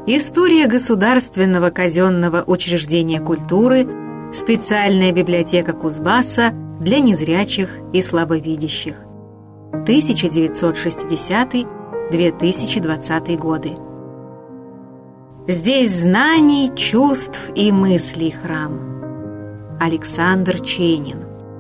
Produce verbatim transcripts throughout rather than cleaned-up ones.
История государственного казенного учреждения культуры, специальная библиотека Кузбасса для незрячих и слабовидящих. тысяча девятьсот шестидесятый — две тысячи двадцатый годы. Здесь знаний, чувств и мыслей храм. Александр Ченин.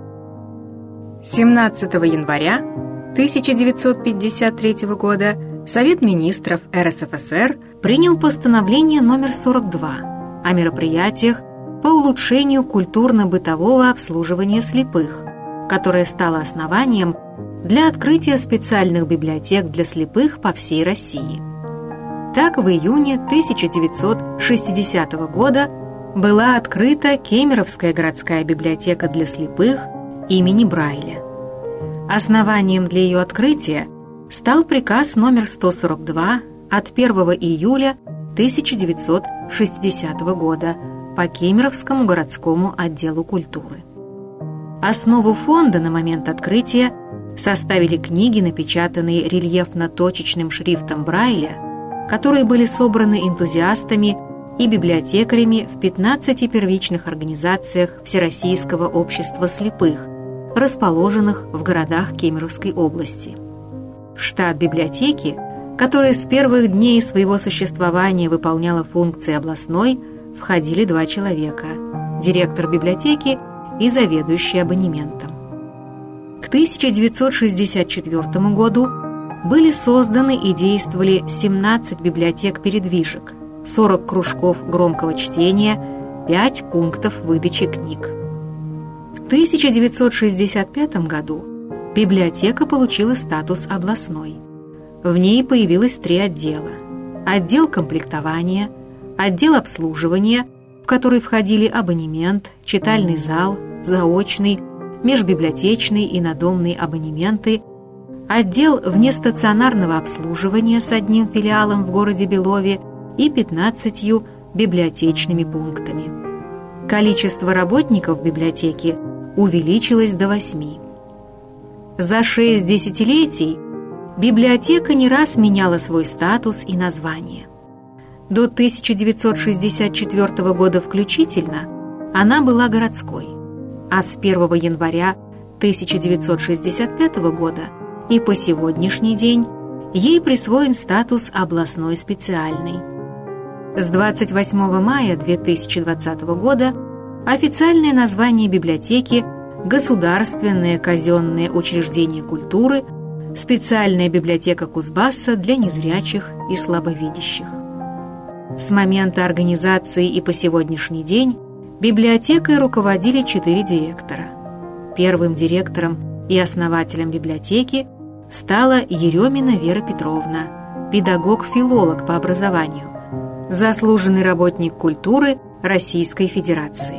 семнадцатого января тысяча девятьсот пятьдесят третьего года Совет министров эр эс эф эс эр принял постановление номер сорок два о мероприятиях по улучшению культурно-бытового обслуживания слепых, которое стало основанием для открытия специальных библиотек для слепых по всей России. Так, в июне тысяча девятьсот шестидесятого года была открыта Кемеровская городская библиотека для слепых имени Брайля. Основанием для ее открытия стал приказ номер сто сорок два от первого июля тысяча девятьсот шестидесятого года по Кемеровскому городскому отделу культуры. Основу фонда на момент открытия составили книги, напечатанные рельефно-точечным шрифтом Брайля, которые были собраны энтузиастами и библиотекарями в пятнадцати первичных организациях Всероссийского общества слепых, расположенных в городах Кемеровской области. В штат библиотеки, которая с первых дней своего существования выполняла функции областной, входили два человека – директор библиотеки и заведующий абонементом. К тысяча девятьсот шестьдесят четвёртому году были созданы и действовали семнадцать библиотек-передвижек, сорок кружков громкого чтения, пять пунктов выдачи книг. В тысяча девятьсот шестьдесят пятом году библиотека получила статус областной. В ней появилось три отдела: отдел комплектования, отдел обслуживания, в который входили абонемент, читальный зал, заочный, межбиблиотечный и надомный абонементы, отдел внестационарного обслуживания с одним филиалом в городе Белове и пятнадцатью библиотечными пунктами. Количество работников библиотеки увеличилось до восьми. За шесть десятилетий библиотека не раз меняла свой статус и название. До тысяча девятьсот шестьдесят четвёртого года включительно она была городской, а с первого января тысяча девятьсот шестьдесят пятого года и по сегодняшний день ей присвоен статус областной специальной. С двадцать восьмого мая две тысячи двадцатого года официальное название библиотеки – Государственное казенное учреждение культуры, специальная библиотека Кузбасса для незрячих и слабовидящих. С момента организации и по сегодняшний день библиотекой руководили четыре директора. Первым директором и основателем библиотеки стала Еремина Вера Петровна, педагог-филолог по образованию, заслуженный работник культуры Российской Федерации.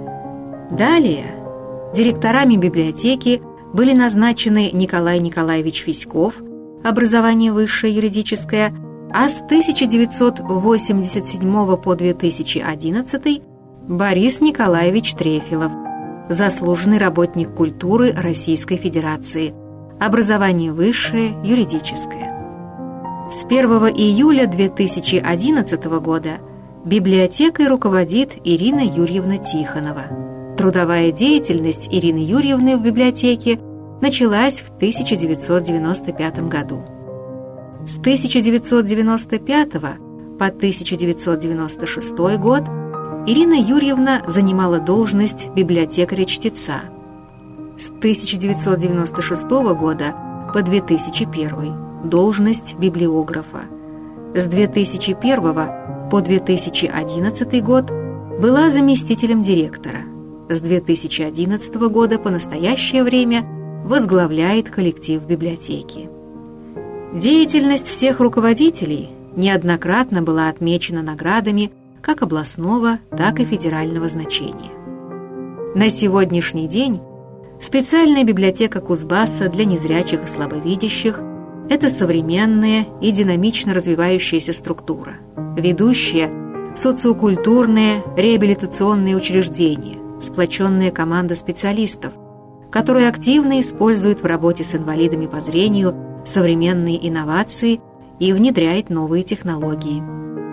Далее директорами библиотеки были назначены Николай Николаевич Фиськов, образование высшее юридическое, а с тысяча девятьсот восемьдесят седьмого по две тысячи одиннадцатый Борис Николаевич Трефилов, заслуженный работник культуры Российской Федерации, образование высшее юридическое. С первого июля две тысячи одиннадцатого года библиотекой руководит Ирина Юрьевна Тихонова. Трудовая деятельность Ирины Юрьевны в библиотеке началась в тысяча девятьсот девяносто пятом году. С тысяча девятьсот девяносто пятого по тысяча девятьсот девяносто шестой год Ирина Юрьевна занимала должность библиотекаря-чтеца. С тысяча девятьсот девяносто шестого года по две тысячи первый – должность библиографа. С две тысячи первого по две тысячи одиннадцатый год была заместителем директора. С две тысячи одиннадцатого года по настоящее время возглавляет коллектив библиотеки. Деятельность всех руководителей неоднократно была отмечена наградами как областного, так и федерального значения. На сегодняшний день специальная библиотека Кузбасса для незрячих и слабовидящих – это современная и динамично развивающаяся структура, ведущая социокультурное реабилитационное учреждение, сплоченная команда специалистов, которые активно используют в работе с инвалидами по зрению современные инновации и внедряет новые технологии.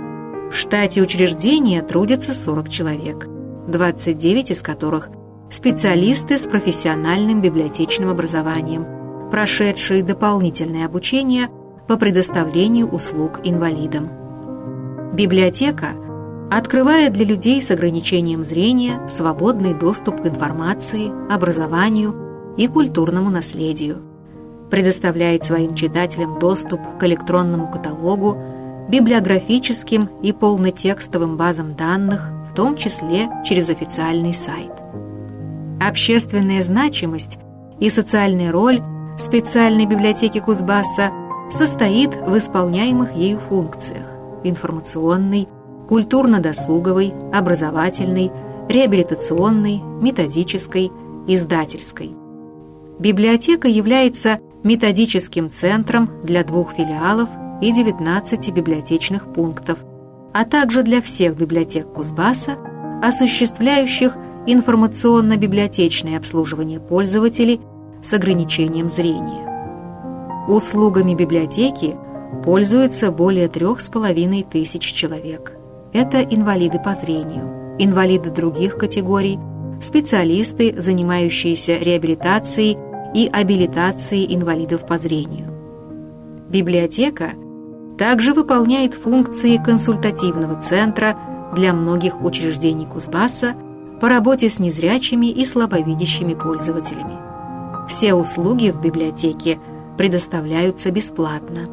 В штате учреждения трудятся сорок человек, двадцать девять из которых специалисты с профессиональным библиотечным образованием, прошедшие дополнительное обучение по предоставлению услуг инвалидам. Библиотека открывает для людей с ограничением зрения свободный доступ к информации, образованию и культурному наследию, предоставляет своим читателям доступ к электронному каталогу, библиографическим и полнотекстовым базам данных, в том числе через официальный сайт. Общественная значимость и социальная роль специальной библиотеки Кузбасса состоит в исполняемых ею функциях: информационной, культурно-досуговой, образовательной, реабилитационной, методической, издательской. Библиотека является методическим центром для двух филиалов и девятнадцати библиотечных пунктов, а также для всех библиотек Кузбасса, осуществляющих информационно-библиотечное обслуживание пользователей с ограничением зрения. Услугами библиотеки пользуются более трех с половиной тысяч человек. Это инвалиды по зрению, инвалиды других категорий, специалисты, занимающиеся реабилитацией и абилитацией инвалидов по зрению. Библиотека также выполняет функции консультативного центра для многих учреждений Кузбасса по работе с незрячими и слабовидящими пользователями. Все услуги в библиотеке предоставляются бесплатно.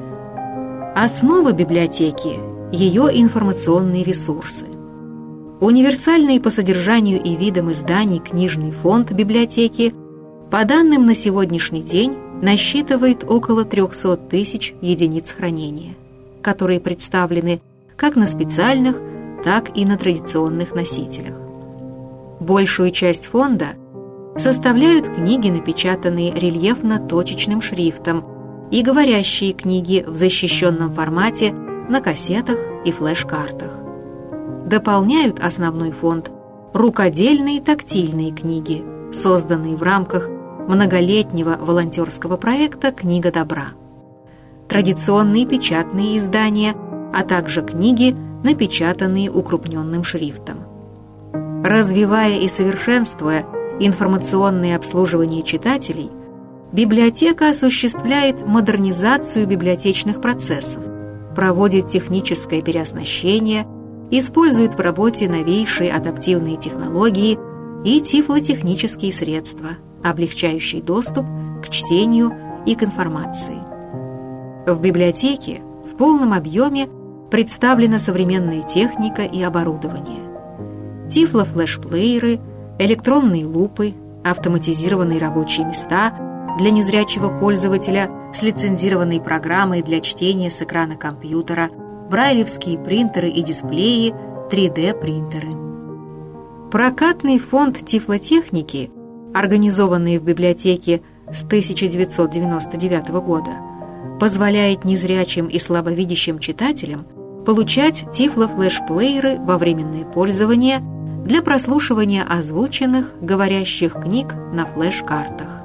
Основа библиотеки – ее информационные ресурсы. Универсальный по содержанию и видам изданий книжный фонд библиотеки, по данным на сегодняшний день, насчитывает около трехсот тысяч единиц хранения, которые представлены как на специальных, так и на традиционных носителях. Большую часть фонда составляют книги, напечатанные рельефно-точечным шрифтом, и говорящие книги в защищенном формате на кассетах и флеш-картах. Дополняют основной фонд рукодельные тактильные книги, созданные в рамках многолетнего волонтерского проекта «Книга добра», традиционные печатные издания, а также книги, напечатанные укрупненным шрифтом. Развивая и совершенствуя информационное обслуживание читателей, библиотека осуществляет модернизацию библиотечных процессов, проводит техническое переоснащение, использует в работе новейшие адаптивные технологии и тифлотехнические средства, облегчающие доступ к чтению и к информации. В библиотеке в полном объеме представлена современная техника и оборудование. Тифло-флешплееры, электронные лупы, автоматизированные рабочие места для незрячего пользователя с лицензированной программой для чтения с экрана компьютера, брайлевские принтеры и дисплеи, три дэ принтеры. Прокатный фонд тифлотехники, организованный в библиотеке с тысяча девятьсот девяносто девятого года, позволяет незрячим и слабовидящим читателям получать тифло-флешплееры во временное пользование для прослушивания озвученных, говорящих книг на флеш-картах.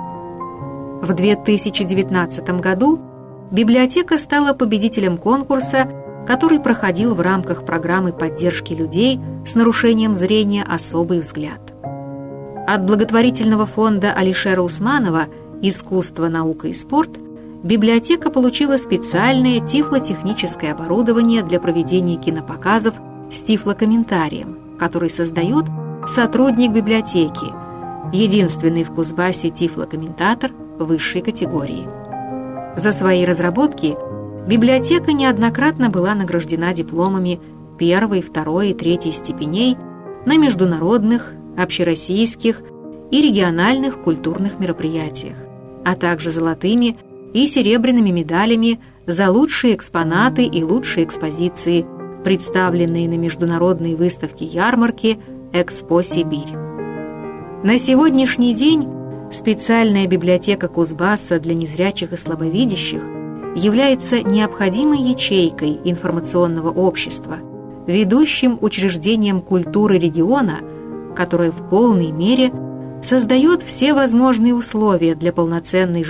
В две тысячи девятнадцатом году библиотека стала победителем конкурса, который проходил в рамках программы поддержки людей с нарушением зрения «Особый взгляд». От благотворительного фонда Алишера Усманова «Искусство, наука и спорт» библиотека получила специальное тифлотехническое оборудование для проведения кинопоказов с тифлокомментарием, который создает сотрудник библиотеки, единственный в Кузбассе тифлокомментатор высшей категории. За свои разработки библиотека неоднократно была награждена дипломами первой, второй и третьей степеней на международных, общероссийских и региональных культурных мероприятиях, а также золотыми и серебряными медалями за лучшие экспонаты и лучшие экспозиции, представленные на международной выставке ярмарки «Экспо Сибирь». На сегодняшний день специальная библиотека Кузбасса для незрячих и слабовидящих является необходимой ячейкой информационного общества, ведущим учреждением культуры региона, которое в полной мере создает все возможные условия для полноценной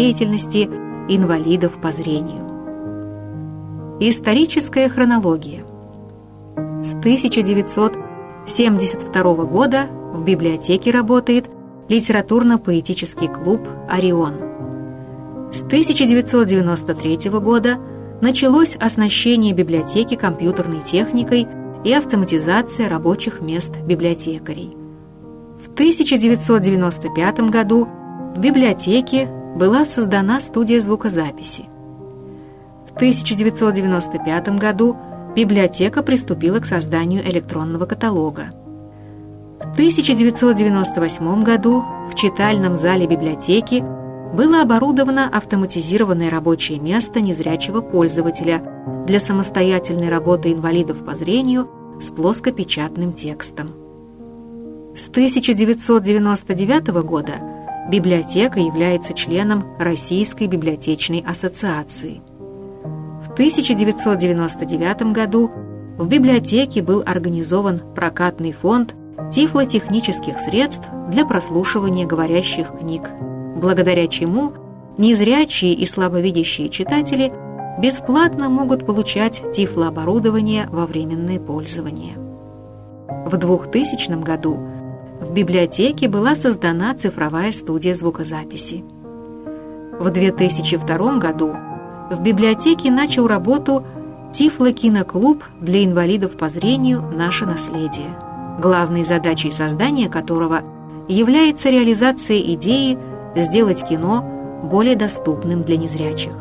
жизнедеятельности инвалидов по зрению. Историческая хронология. С тысяча девятьсот семьдесят второго года в библиотеке работает литературно-поэтический клуб «Орион». С тысяча девятьсот девяносто третьего года началось оснащение библиотеки компьютерной техникой и автоматизация рабочих мест библиотекарей. В тысяча девятьсот девяносто пятом году в библиотеке была создана студия звукозаписи. В тысяча девятьсот девяносто пятом году библиотека приступила к созданию электронного каталога. В тысяча девятьсот девяносто восьмом году в читальном зале библиотеки было оборудовано автоматизированное рабочее место незрячего пользователя для самостоятельной работы инвалидов по зрению с плоскопечатным текстом. С тысяча девятьсот девяносто девятого года библиотека является членом Российской библиотечной ассоциации. В тысяча девятьсот девяносто девятом году в библиотеке был организован прокатный фонд тифлотехнических средств для прослушивания говорящих книг, благодаря чему незрячие и слабовидящие читатели бесплатно могут получать тифлооборудование во временное пользование. В двухтысячном году в библиотеке была создана цифровая студия звукозаписи. В две тысячи втором году в библиотеке начал работу Тифлокиноклуб для инвалидов по зрению «Наше наследие», главной задачей создания которого является реализация идеи сделать кино более доступным для незрячих.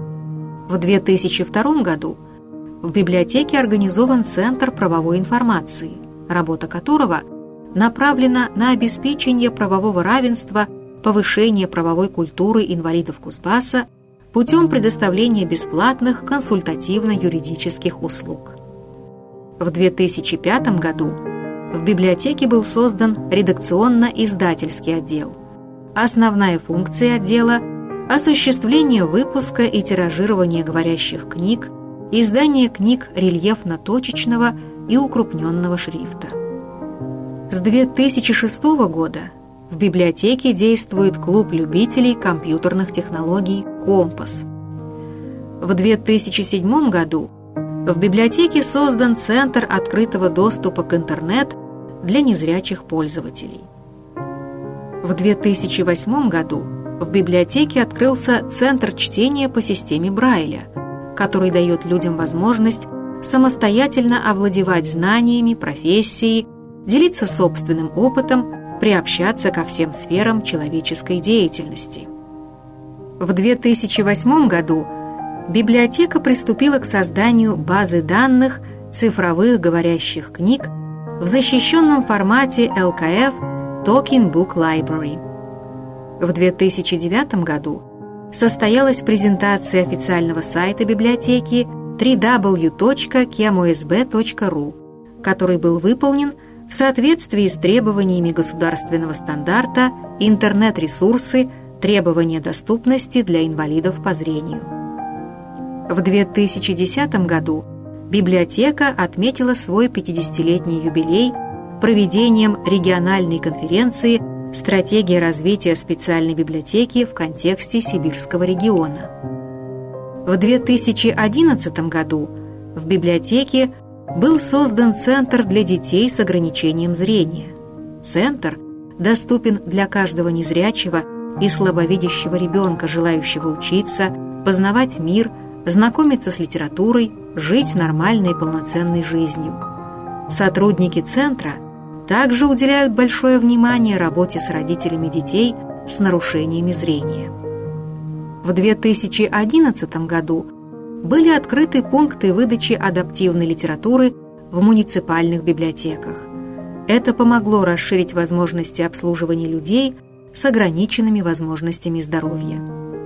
В две тысячи втором году в библиотеке организован Центр правовой информации, работа которого направлена на обеспечение правового равенства, повышение правовой культуры инвалидов Кузбасса путем предоставления бесплатных консультативно-юридических услуг. В две тысячи пятом году в библиотеке был создан редакционно-издательский отдел. Основная функция отдела – осуществление выпуска и тиражирования говорящих книг, издание книг рельефно-точечного и укрупненного шрифта. С две тысячи шестого года в библиотеке действует клуб любителей компьютерных технологий «Компас». В две тысячи седьмом году в библиотеке создан Центр открытого доступа к интернет для незрячих пользователей. В две тысячи восьмом году в библиотеке открылся Центр чтения по системе Брайля, который дает людям возможность самостоятельно овладевать знаниями, профессией, делиться собственным опытом, приобщаться ко всем сферам человеческой деятельности. В две тысячи восьмом году библиотека приступила к созданию базы данных цифровых говорящих книг в защищенном формате эл ка эф Talking Book Library. В две тысячи девятом году состоялась презентация официального сайта библиотеки дабл ю дабл ю дабл ю точка кем о эс бэ точка ру, который был выполнен в соответствии с требованиями государственного стандарта «Интернет-ресурсы. Требования доступности для инвалидов по зрению». В две тысячи десятом году библиотека отметила свой пятидесятилетний юбилей проведением региональной конференции «Стратегия развития специальной библиотеки в контексте Сибирского региона». В две тысячи одиннадцатом году в библиотеке был создан Центр для детей с ограничением зрения. Центр доступен для каждого незрячего и слабовидящего ребенка, желающего учиться, познавать мир, знакомиться с литературой, жить нормальной и полноценной жизнью. Сотрудники Центра также уделяют большое внимание работе с родителями детей с нарушениями зрения. В две тысячи одиннадцатом году были открыты пункты выдачи адаптивной литературы в муниципальных библиотеках. Это помогло расширить возможности обслуживания людей с ограниченными возможностями здоровья.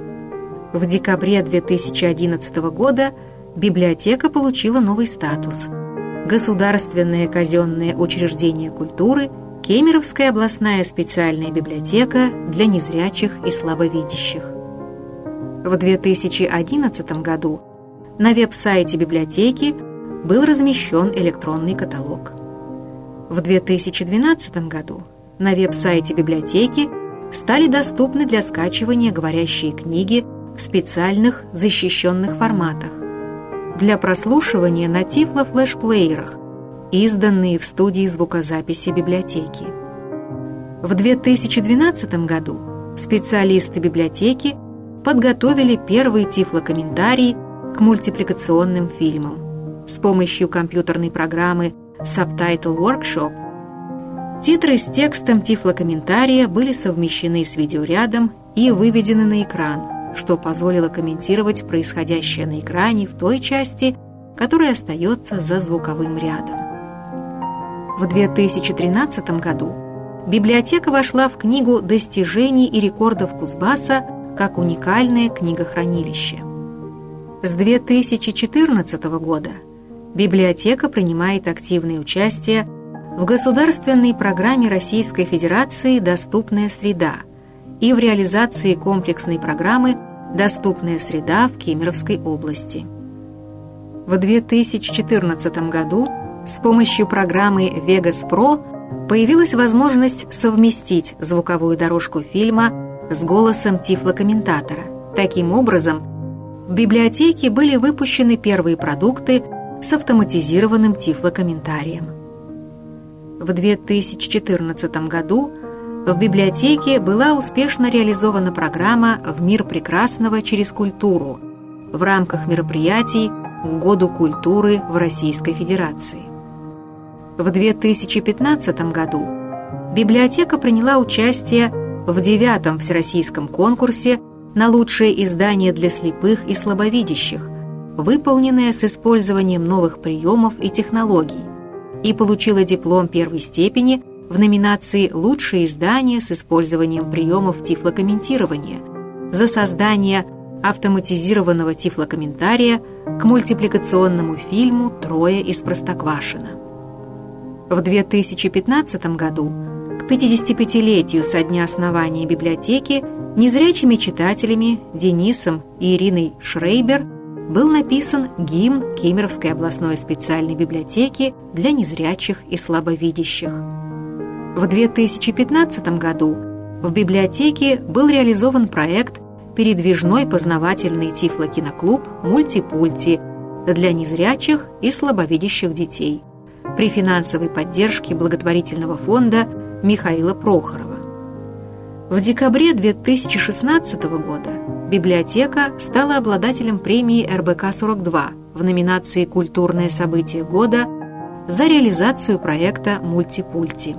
В декабре две тысячи одиннадцатого года библиотека получила новый статус – Государственное казенное учреждение культуры, Кемеровская областная специальная библиотека для незрячих и слабовидящих. В две тысячи одиннадцатом году на веб-сайте библиотеки был размещен электронный каталог. В две тысячи двенадцатом году на веб-сайте библиотеки стали доступны для скачивания говорящие книги в специальных защищенных форматах. Для прослушивания на тифло-флешплеерах изданные в студии звукозаписи библиотеки. В две тысячи двенадцатом году специалисты библиотеки подготовили первые тифлокомментарии к мультипликационным фильмам. С помощью компьютерной программы Subtitle Workshop титры с текстом тифлокомментария были совмещены с видеорядом и выведены на экран, что позволило комментировать происходящее на экране в той части, которая остается за звуковым рядом. В две тысячи тринадцатом году библиотека вошла в Книгу достижений и рекордов Кузбасса как уникальное книгохранилище. С две тысячи четырнадцатого года библиотека принимает активное участие в государственной программе Российской Федерации «Доступная среда» и в реализации комплексной программы «Доступная среда» в Кемеровской области. В две тысячи четырнадцатом году с помощью программы Vegas Pro появилась возможность совместить звуковую дорожку фильма с голосом тифлокомментатора. Таким образом, в библиотеке были выпущены первые продукты с автоматизированным тифлокомментарием. В две тысячи четырнадцатом году в библиотеке была успешно реализована программа «В мир прекрасного через культуру» в рамках мероприятий к Году культуры в Российской Федерации. В две тысячи пятнадцатом году библиотека приняла участие в девятом всероссийском конкурсе на лучшее издание для слепых и слабовидящих, выполненное с использованием новых приемов и технологий, и получила диплом первой степени в номинации «Лучшее издание с использованием приемов тифлокомментирования» за создание автоматизированного тифлокомментария к мультипликационному фильму «Трое из Простоквашино». В две тысячи пятнадцатом году, к пятидесятипятилетию со дня основания библиотеки, незрячими читателями Денисом и Ириной Шрейбер был написан гимн Кемеровской областной специальной библиотеки для незрячих и слабовидящих. В две тысячи пятнадцатом году в библиотеке был реализован проект «Передвижной познавательный тифлокиноклуб «Мультипульти» для незрячих и слабовидящих детей» при финансовой поддержке благотворительного фонда Михаила Прохорова. В декабре две тысячи шестнадцатого года библиотека стала обладателем премии эр бэ ка сорок два в номинации «Культурное событие года» за реализацию проекта «Мультипульти».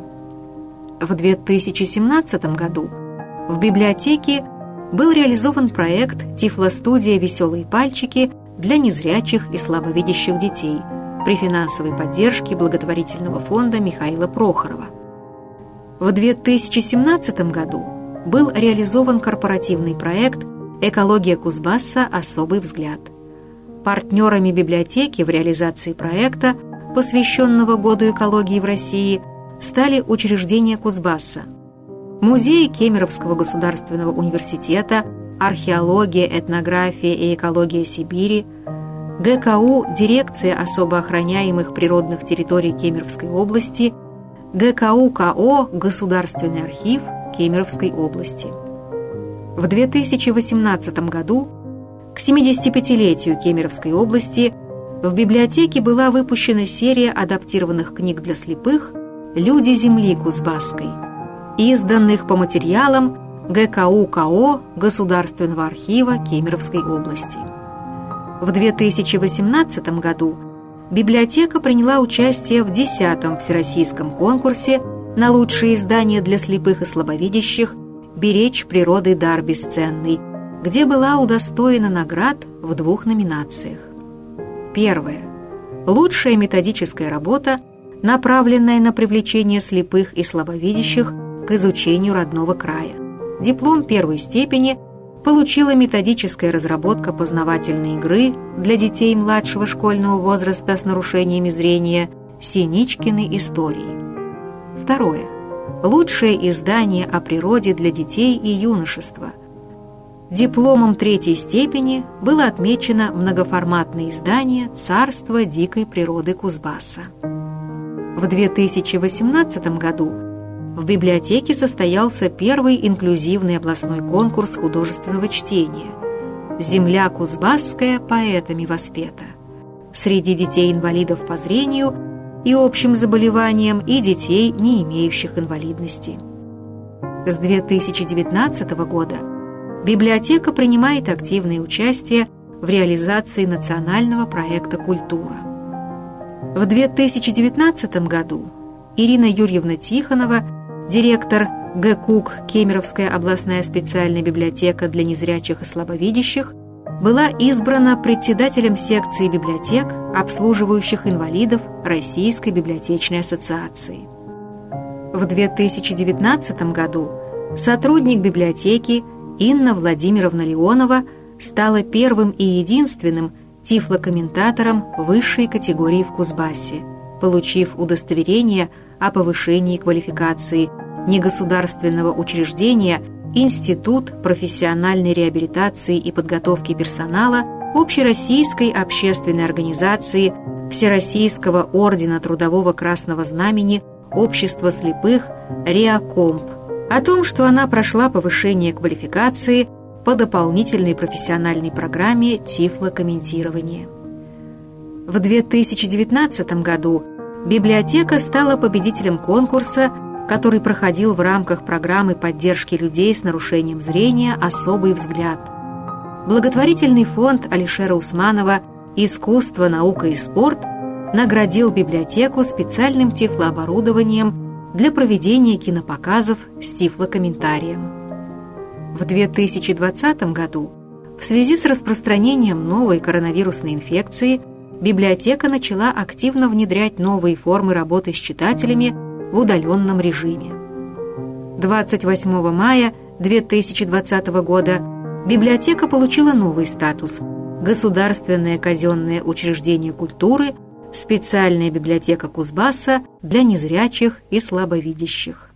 В две тысячи семнадцатом году в библиотеке был реализован проект «Тифлостудия «Веселые пальчики» для незрячих и слабовидящих детей» при финансовой поддержке благотворительного фонда Михаила Прохорова. В две тысячи семнадцатом году был реализован корпоративный проект «Экология Кузбасса. Особый взгляд». Партнерами библиотеки в реализации проекта, посвященного Году экологии в России, стали учреждения Кузбасса: Музей Кемеровского государственного университета, археология, этнография и экология Сибири, гэ ка у «Дирекция особо охраняемых природных территорий Кемеровской области», гэ ка у ка о «Государственный архив Кемеровской области». В две тысячи восемнадцатом году, к семидесятипятилетию Кемеровской области, в библиотеке была выпущена серия адаптированных книг для слепых «Люди земли Кузбасской», изданных по материалам гэ ка у ка о Государственного архива Кемеровской области. В две тысячи восемнадцатом году библиотека приняла участие в десятом всероссийском конкурсе на лучшее издание для слепых и слабовидящих «Беречь природы дар бесценный», где была удостоена наград в двух номинациях. Первое. Лучшая методическая работа, направленная на привлечение слепых и слабовидящих к изучению родного края. Диплом первой степени получила методическая разработка познавательной игры для детей младшего школьного возраста с нарушениями зрения «Синичкины истории». Второе. Лучшее издание о природе для детей и юношества. Дипломом третьей степени было отмечено многоформатное издание «Царство дикой природы Кузбасса». В две тысячи восемнадцатом году в библиотеке состоялся первый инклюзивный областной конкурс художественного чтения «Земля Кузбасская поэтами воспета». Среди детей-инвалидов по зрению и общим заболеваниям, и детей, не имеющих инвалидности. С две тысячи девятнадцатого года библиотека принимает активное участие в реализации национального проекта «Культура». В две тысячи девятнадцатом году Ирина Юрьевна Тихонова, директор ГКУК Кемеровская областная специальная библиотека для незрячих и слабовидящих, была избрана председателем секции библиотек, обслуживающих инвалидов Российской библиотечной ассоциации. В две тысячи девятнадцатом году сотрудник библиотеки Инна Владимировна Леонова стала первым и единственным тифлокомментатором высшей категории в Кузбассе, получив удостоверение о повышении квалификации негосударственного учреждения Институт профессиональной реабилитации и подготовки персонала Общероссийской общественной организации Всероссийского ордена Трудового Красного Знамени Общества слепых РИАКомп о том, что она прошла повышение квалификации по дополнительной профессиональной программе тифлокомментирования. В две тысячи девятнадцатом году библиотека стала победителем конкурса, который проходил в рамках программы поддержки людей с нарушением зрения «Особый взгляд». Благотворительный фонд Алишера Усманова «Искусство, наука и спорт» наградил библиотеку специальным тифлооборудованием для проведения кинопоказов с тифлокомментарием. В две тысячи двадцатом году в связи с распространением новой коронавирусной инфекции библиотека начала активно внедрять новые формы работы с читателями в удаленном режиме. двадцать восьмого мая две тысячи двадцатого года библиотека получила новый статус – Государственное казенное учреждение культуры, специальная библиотека Кузбасса для незрячих и слабовидящих.